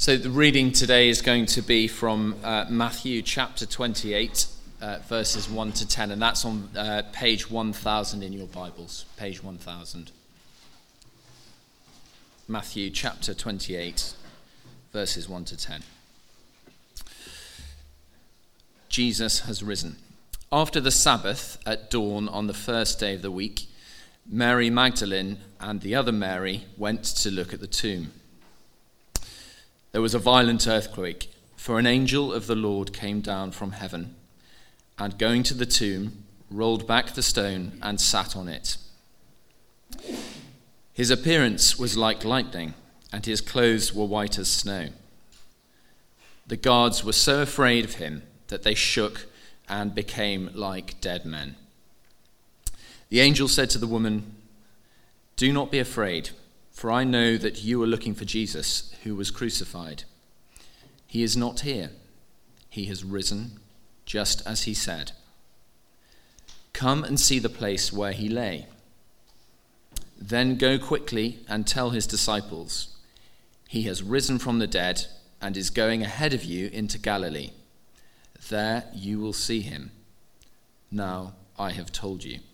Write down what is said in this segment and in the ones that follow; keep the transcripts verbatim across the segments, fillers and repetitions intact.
So the reading today is going to be from uh, Matthew chapter twenty-eight, uh, verses one to ten, and that's on uh, page one thousand in your Bibles, page one thousand. Matthew chapter twenty-eight, verses one to ten. Jesus has risen. After the Sabbath, at dawn on the first day of the week, Mary Magdalene and the other Mary went to look at the tomb. There was a violent earthquake, for an angel of the Lord came down from heaven, and going to the tomb, rolled back the stone and sat on it. His appearance was like lightning, and his clothes were white as snow. The guards were so afraid of him that they shook and became like dead men. The angel said to the woman, "Do not be afraid, for I know that you are looking for Jesus, who was crucified. He is not here. He has risen, just as he said. Come and see the place where he lay. Then go quickly and tell his disciples, he has risen from the dead and is going ahead of you into Galilee. There you will see him. Now I have told you."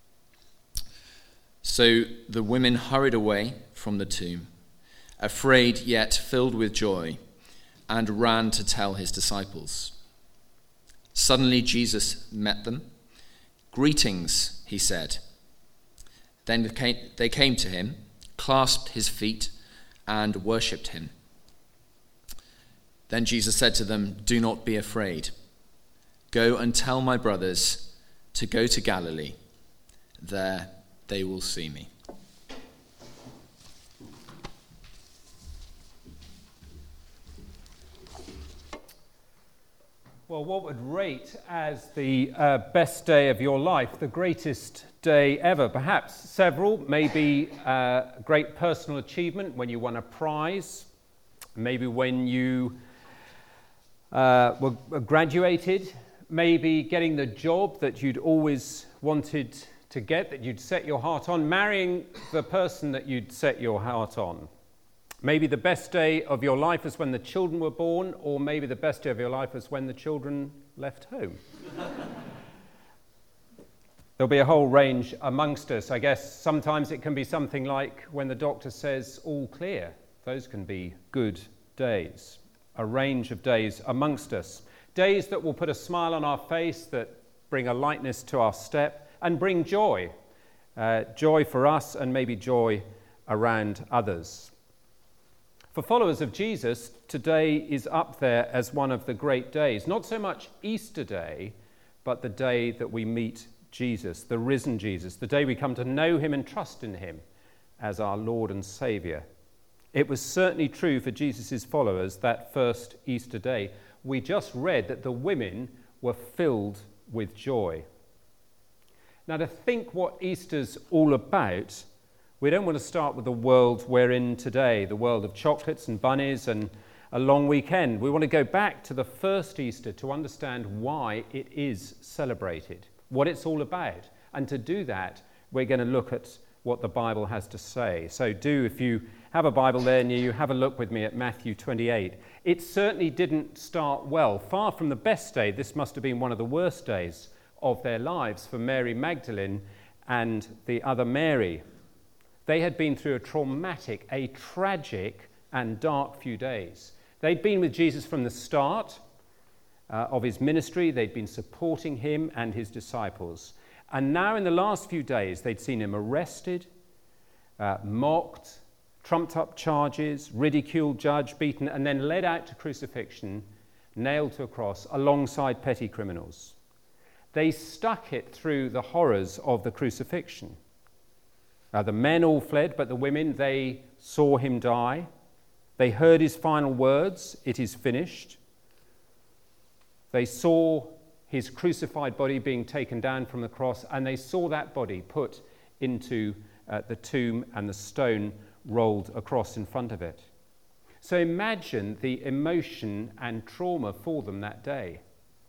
So the women hurried away from the tomb, afraid yet filled with joy, and ran to tell his disciples. Suddenly Jesus met them. "Greetings," he said. Then they came to him, clasped his feet, and worshipped him. Then Jesus said to them, "Do not be afraid. Go and tell my brothers to go to Galilee. There they will see me." Well, what would rate as the uh, best day of your life, the greatest day ever? Perhaps several, maybe uh, a great personal achievement when you won a prize, maybe when you uh, were graduated, maybe getting the job that you'd always wanted to get, that you'd set your heart on, marrying the person that you'd set your heart on. Maybe the best day of your life is when the children were born, or maybe the best day of your life is when the children left home. There'll be a whole range amongst us. I guess sometimes it can be something like when the doctor says all clear. Those can be good days. A range of days amongst us. Days that will put a smile on our face, that bring a lightness to our step, and bring joy. Uh, joy for us and maybe joy around others. For followers of Jesus, today is up there as one of the great days. Not so much Easter Day, but the day that we meet Jesus, the risen Jesus, the day we come to know him and trust in him as our Lord and Saviour. It was certainly true for Jesus' followers that first Easter day. We just read that the women were filled with joy. Now, to think what Easter's all about, we don't want to start with the world we're in today, the world of chocolates and bunnies and a long weekend. We want to go back to the first Easter to understand why it is celebrated, what it's all about. And to do that, we're going to look at what the Bible has to say. So do, if you have a Bible there near you, have a look with me at Matthew twenty-eight. It certainly didn't start well. Far from the best day, this must have been one of the worst days of their lives for Mary Magdalene and the other Mary. They had been through a traumatic, a tragic and dark few days. They'd been with Jesus from the start uh, of his ministry. They'd been supporting him and his disciples. And now in the last few days, they'd seen him arrested, uh, mocked, trumped up charges, ridiculed, judged, beaten, and then led out to crucifixion, nailed to a cross alongside petty criminals. They stuck it through the horrors of the crucifixion. Uh, the men all fled, but the women, they saw him die. They heard his final words, "It is finished." They saw his crucified body being taken down from the cross, and they saw that body put into uh, the tomb and the stone rolled across in front of it. So imagine the emotion and trauma for them that day.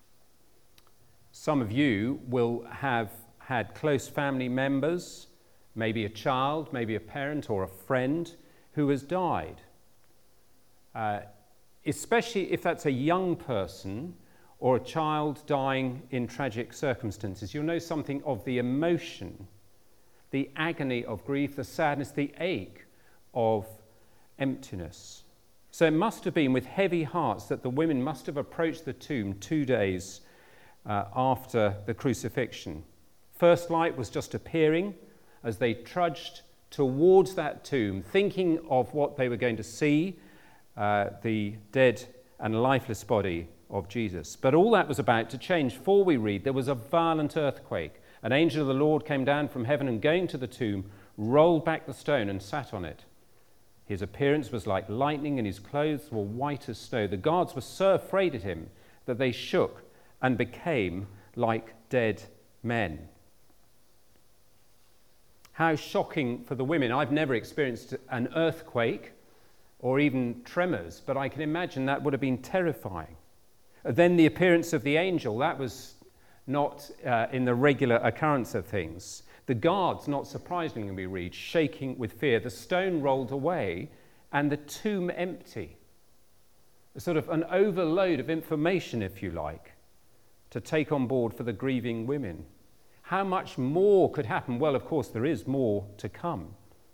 Some of you will have had close family members, maybe a child, maybe a parent or a friend who has died. Uh, especially if that's a young person or a child dying in tragic circumstances. You'll know something of the emotion, the agony of grief, the sadness, the ache of emptiness. So it must have been with heavy hearts that the women must have approached the tomb two days uh, after the crucifixion. First light was just appearing as they trudged towards that tomb, thinking of what they were going to see, uh, the dead and lifeless body of Jesus. But all that was about to change, for we read there was a violent earthquake. An angel of the Lord came down from heaven and going to the tomb, rolled back the stone and sat on it. His appearance was like lightning and his clothes were white as snow. The guards were so afraid of him that they shook and became like dead men. How shocking for the women. I've never experienced an earthquake or even tremors, but I can imagine that would have been terrifying. Then the appearance of the angel, that was not uh, in the regular occurrence of things. The guards, not surprisingly, we read, shaking with fear. The stone rolled away and the tomb empty. A sort of an overload of information, if you like, to take on board for the grieving women. How much more could happen? Well, of course, there is more to come.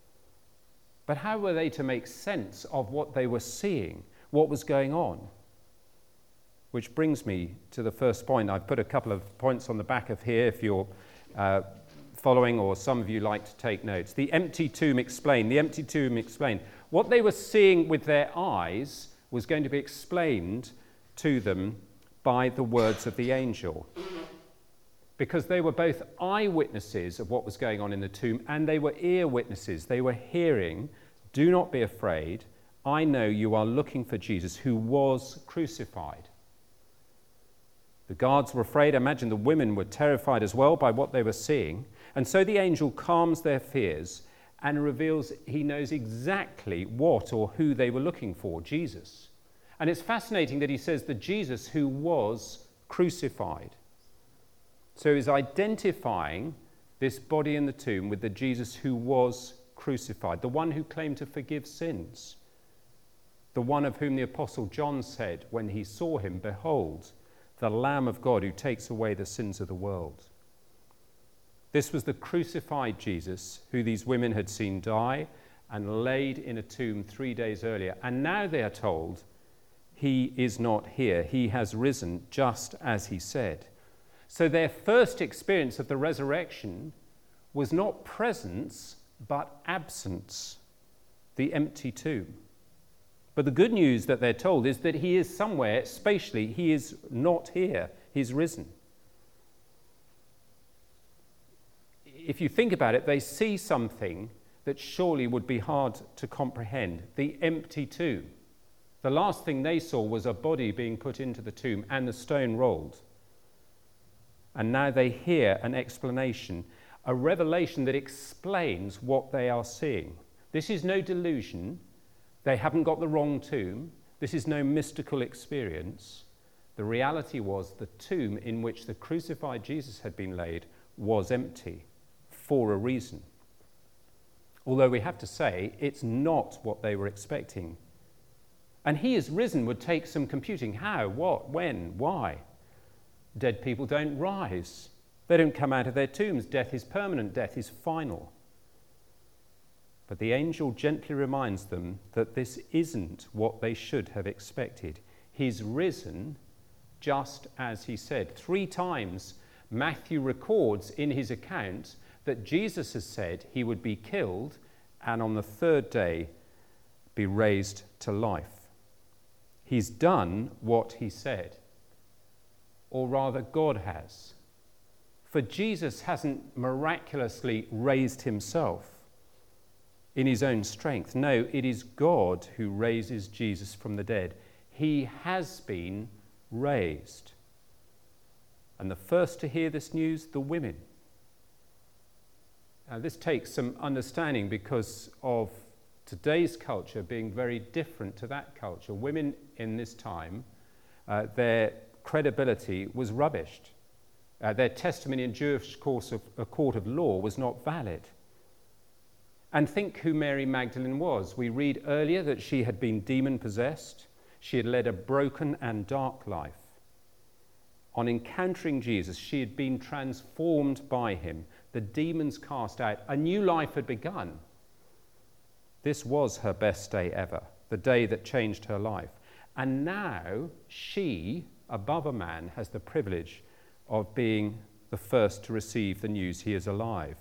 But how were they to make sense of what they were seeing, what was going on? Which brings me to the first point. I've put a couple of points on the back of here if you're uh, following, or some of you like to take notes. The empty tomb explained. The empty tomb explained. What they were seeing with their eyes was going to be explained to them by the words of the angel. Because they were both eyewitnesses of what was going on in the tomb and they were ear witnesses. They were hearing, "Do not be afraid. I know you are looking for Jesus who was crucified." The guards were afraid. I imagine the women were terrified as well by what they were seeing. And so the angel calms their fears and reveals he knows exactly what or who they were looking for, Jesus. And it's fascinating that he says the Jesus who was crucified. So he's identifying this body in the tomb with the Jesus who was crucified, the one who claimed to forgive sins, the one of whom the Apostle John said when he saw him, "Behold, the Lamb of God who takes away the sins of the world." This was the crucified Jesus who these women had seen die and laid in a tomb three days earlier. And now they are told he is not here. He has risen just as he said. So their first experience of the resurrection was not presence, but absence, the empty tomb. But the good news that they're told is that he is somewhere spatially. He is not here. He's risen. If you think about it, they see something that surely would be hard to comprehend, the empty tomb. The last thing they saw was a body being put into the tomb and the stone rolled. And now they hear an explanation, a revelation that explains what they are seeing. This is no delusion. They haven't got the wrong tomb. This is no mystical experience. The reality was the tomb in which the crucified Jesus had been laid was empty for a reason. Although we have to say it's not what they were expecting. And he is risen would take some computing. How? What? When? Why? Dead people don't rise. They don't come out of their tombs. Death is permanent. Death is final. But the angel gently reminds them that this isn't what they should have expected. He's risen just as he said. Three times Matthew records in his account that Jesus has said he would be killed and on the third day be raised to life. He's done what he said, or rather God has. For Jesus hasn't miraculously raised himself in his own strength. No, it is God who raises Jesus from the dead. He has been raised. And the first to hear this news, the women. Now, this takes some understanding because of today's culture being very different to that culture. Women in this time, uh, their credibility was rubbished. Uh, their testimony in Jewish course of, a court of law was not valid. And think who Mary Magdalene was. We read earlier that she had been demon-possessed. She had led a broken and dark life. On encountering Jesus, she had been transformed by him, the demons cast out, a new life had begun. This was her best day ever, the day that changed her life. And now she, above a man, has the privilege of being the first to receive the news he is alive.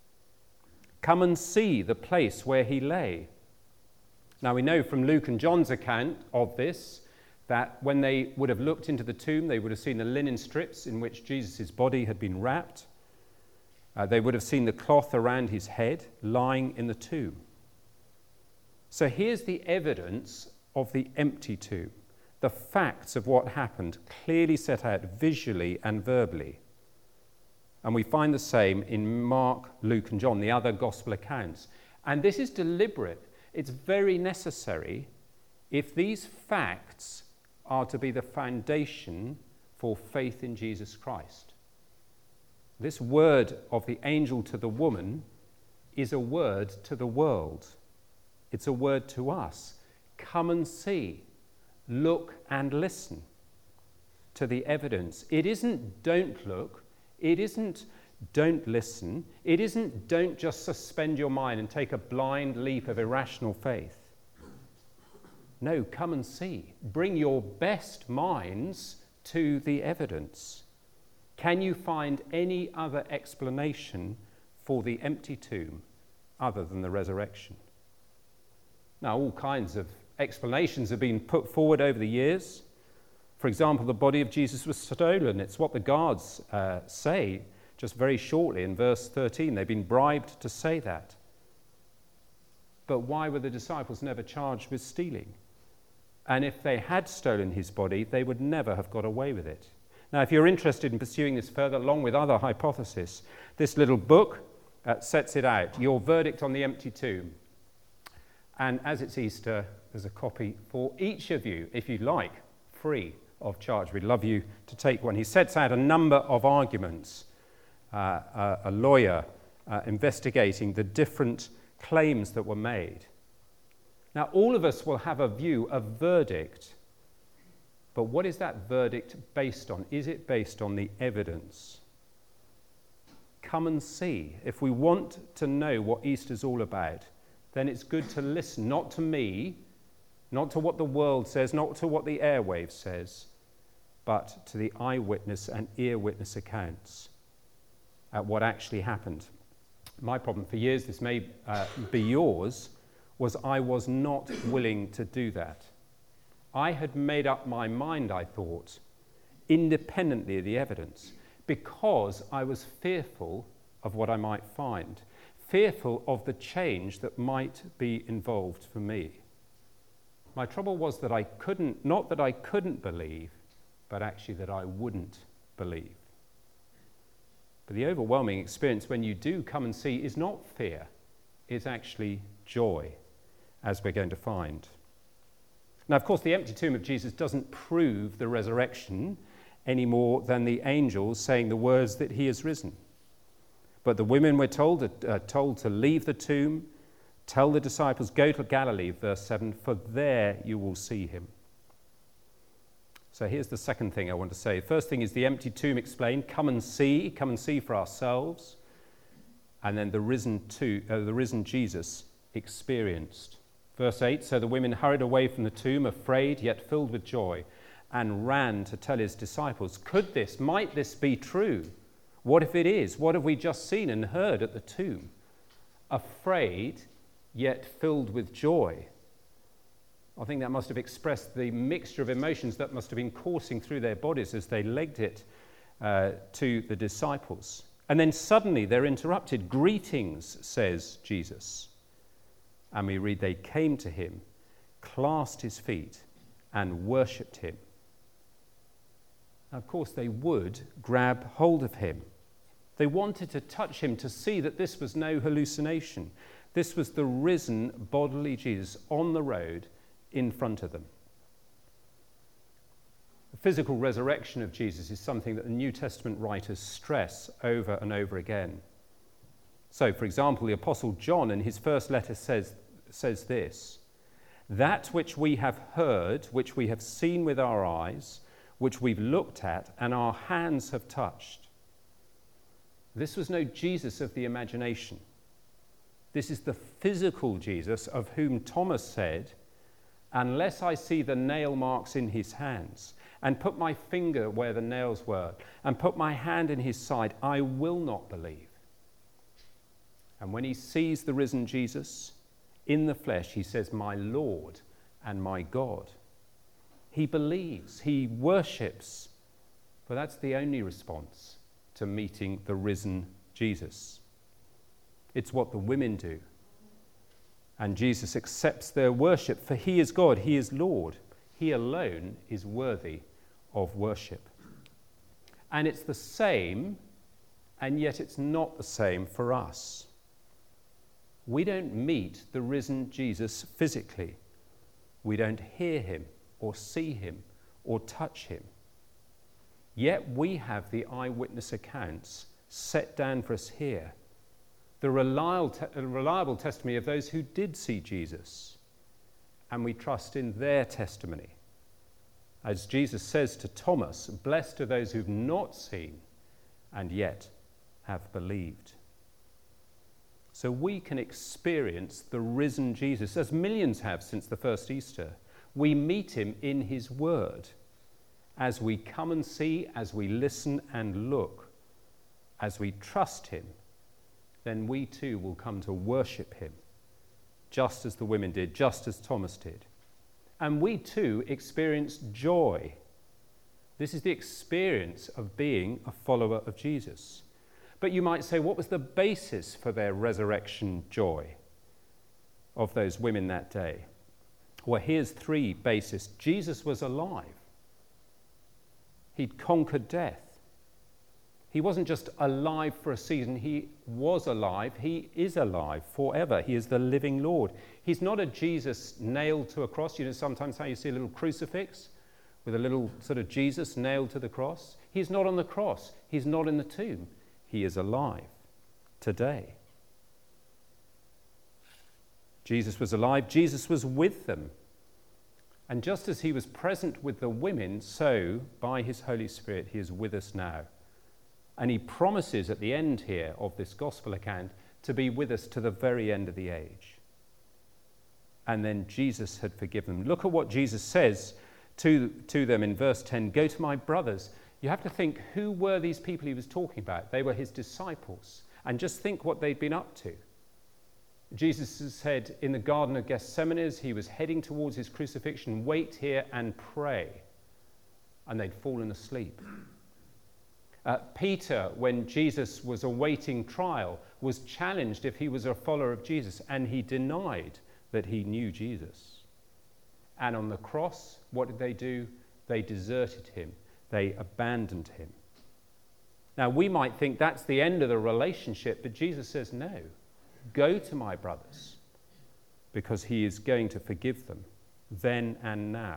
Come and see the place where he lay. Now we know from Luke and John's account of this that when they would have looked into the tomb, they would have seen the linen strips in which Jesus' body had been wrapped. Uh, they would have seen the cloth around his head lying in the tomb. So here's the evidence of the empty tomb, the facts of what happened clearly set out visually and verbally. And we find the same in Mark, Luke, and John, the other gospel accounts. And this is deliberate. It's very necessary if these facts are to be the foundation for faith in Jesus Christ. This word of the angel to the woman is a word to the world. It's a word to us. Come and see, look and listen to the evidence. It isn't don't look, it isn't don't listen, it isn't don't just suspend your mind and take a blind leap of irrational faith. No, come and see. Bring your best minds to the evidence. Can you find any other explanation for the empty tomb other than the resurrection? Now, all kinds of explanations have been put forward over the years. For example, the body of Jesus was stolen. It's what the guards uh, say just very shortly in verse thirteen. They've been bribed to say that. But why were the disciples never charged with stealing? And if they had stolen his body, they would never have got away with it. Now, if you're interested in pursuing this further, along with other hypotheses, this little book uh, sets it out, Your Verdict on the Empty Tomb. And as it's Easter, there's a copy for each of you, if you like, free of charge. We'd love you to take one. He sets out a number of arguments. Uh, a, a lawyer uh, investigating the different claims that were made. Now, all of us will have a view, a verdict, but what is that verdict based on? Is it based on the evidence? Come and see. If we want to know what Easter's all about, then it's good to listen, not to me, not to what the world says, not to what the airwaves says, but to the eyewitness and ear witness accounts at what actually happened. My problem for years, this may uh, be yours, was I was not willing to do that. I had made up my mind, I thought, independently of the evidence, because I was fearful of what I might find, fearful of the change that might be involved for me. My trouble was that I couldn't, not that I couldn't believe, but actually that I wouldn't believe. But the overwhelming experience when you do come and see is not fear, it's actually joy, as we're going to find. Now, of course, the empty tomb of Jesus doesn't prove the resurrection any more than the angels saying the words that he has risen. But the women were told, uh, told to leave the tomb, tell the disciples, go to Galilee, verse seven, for there you will see him. So here's the second thing I want to say. First thing is the empty tomb explained. Come and see, come and see for ourselves. And then the risen, to, uh, the risen Jesus experienced. Verse eight, so the women hurried away from the tomb, afraid yet filled with joy, and ran to tell his disciples, could this, might this be true? What if it is? What have we just seen and heard at the tomb? Afraid yet filled with joy. I think that must have expressed the mixture of emotions that must have been coursing through their bodies as they legged it uh, to the disciples. And then suddenly they're interrupted. Greetings, says Jesus. And we read, they came to him, clasped his feet, and worshipped him. Now, of course, they would grab hold of him. They wanted to touch him to see that this was no hallucination. This was the risen bodily Jesus on the road in front of them. The physical resurrection of Jesus is something that the New Testament writers stress over and over again. So, for example, the Apostle John in his first letter says, says this, That which we have heard, which we have seen with our eyes, which we've looked at and our hands have touched. This was no Jesus of the imagination. This is the physical Jesus of whom Thomas said, unless I see the nail marks in his hands and put my finger where the nails were and put my hand in his side, I will not believe. And when he sees the risen Jesus in the flesh, he says, my Lord and my God. He believes, he worships, for that's the only response to meeting the risen Jesus. It's what the women do. And Jesus accepts their worship, for he is God, he is Lord. He alone is worthy of worship. And it's the same, and yet it's not the same for us. We don't meet the risen Jesus physically. We don't hear him or see him or touch him. Yet we have the eyewitness accounts set down for us here. The reliable, te- reliable testimony of those who did see Jesus. And we trust in their testimony. As Jesus says to Thomas, blessed are those who've not seen and yet have believed. So we can experience the risen Jesus, as millions have since the first Easter. We meet him in his word. As we come and see, as we listen and look, as we trust him, then we too will come to worship him, just as the women did, just as Thomas did. And we too experience joy. This is the experience of being a follower of Jesus. But you might say, what was the basis for their resurrection joy of those women that day? Well, here's three bases. Jesus was alive. He'd conquered death. He wasn't just alive for a season, he was alive, he is alive forever. He is the living Lord. He's not a Jesus nailed to a cross. You know sometimes how you see a little crucifix with a little sort of Jesus nailed to the cross? He's not on the cross. He's not in the tomb. He is alive today. Jesus was alive. Jesus was with them. And just as he was present with the women, so by his Holy Spirit he is with us now. And he promises at the end here of this gospel account to be with us to the very end of the age. And then Jesus had forgiven them. Look at what Jesus says to, to them in verse ten. Go to my brothers. You have to think, who were these people he was talking about? They were his disciples. And just think what they'd been up to. Jesus has said in the Garden of Gethsemane, as he was heading towards his crucifixion, wait here and pray. And they'd fallen asleep. Uh, Peter, when Jesus was awaiting trial, was challenged if he was a follower of Jesus, and he denied that he knew Jesus. And on the cross, what did they do? They deserted him. They abandoned him. Now, we might think that's the end of the relationship, but Jesus says, no, go to my brothers, because he is going to forgive them then and now.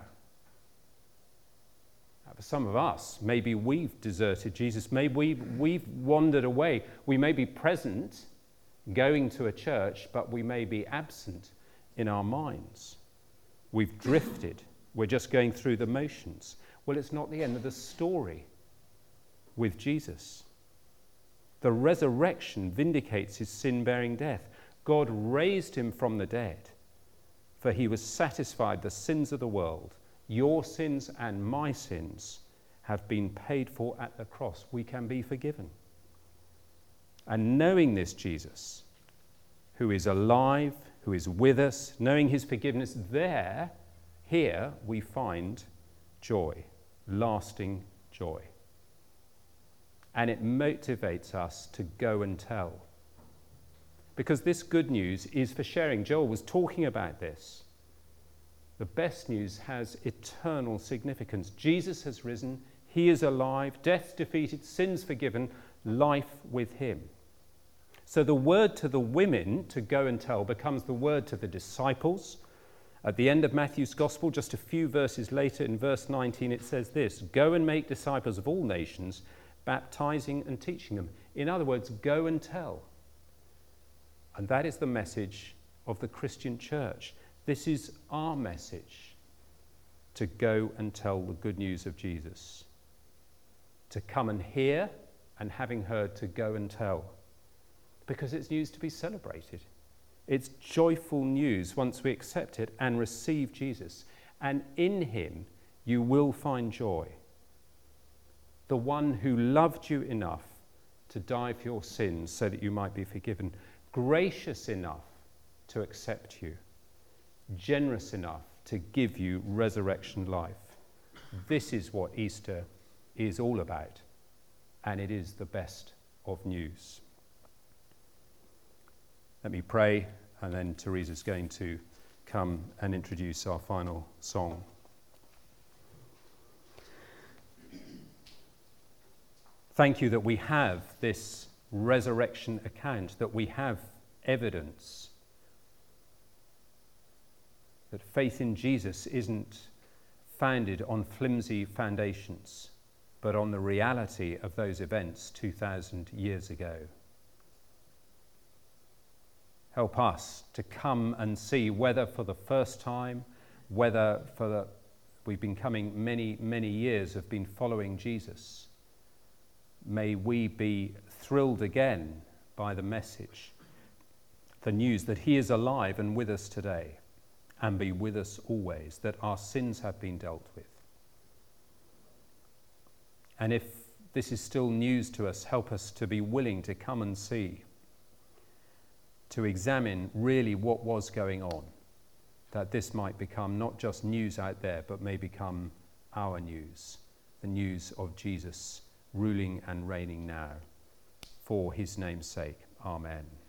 For some of us, maybe we've deserted Jesus. Maybe we've, we've wandered away. We may be present, going to a church, but we may be absent in our minds. We've drifted. We're just going through the motions. Well, it's not the end of the story with Jesus. The resurrection vindicates his sin-bearing death. God raised him from the dead, for he was satisfied the sins of the world. Your sins and my sins have been paid for at the cross. We can be forgiven. And knowing this Jesus, who is alive, who is with us, knowing his forgiveness, there, here, we find joy, lasting joy. And it motivates us to go and tell. Because this good news is for sharing. Joel was talking about this. The best news has eternal significance. Jesus has risen. He is alive. Death defeated. Sins forgiven. Life with him. So the word to the women to go and tell becomes the word to the disciples. At the end of Matthew's Gospel, just a few verses later, in verse nineteen, it says this: go and make disciples of all nations, baptizing and teaching them. In other words, go and tell. And that is the message of the Christian church. This is our message, to go and tell the good news of Jesus. To come and hear, and having heard, to go and tell. Because it's news to be celebrated. It's joyful news once we accept it and receive Jesus. And in him you will find joy. The one who loved you enough to die for your sins so that you might be forgiven. Gracious enough to accept you. Generous enough to give you resurrection life. This is what Easter is all about. And it is the best of news. Let me pray, and then Teresa's going to come and introduce our final song. Thank you that we have this resurrection account, that we have evidence that faith in Jesus isn't founded on flimsy foundations, but on the reality of those events two thousand years ago. Help us to come and see, whether for the first time, whether for the, we've been coming many, many years, have been following Jesus. May we be thrilled again by the message, the news that he is alive and with us today, and be with us always, that our sins have been dealt with. And if this is still news to us, help us to be willing to come and see, to examine really what was going on, that this might become not just news out there, but may become our news, the news of Jesus ruling and reigning now. For his name's sake, amen.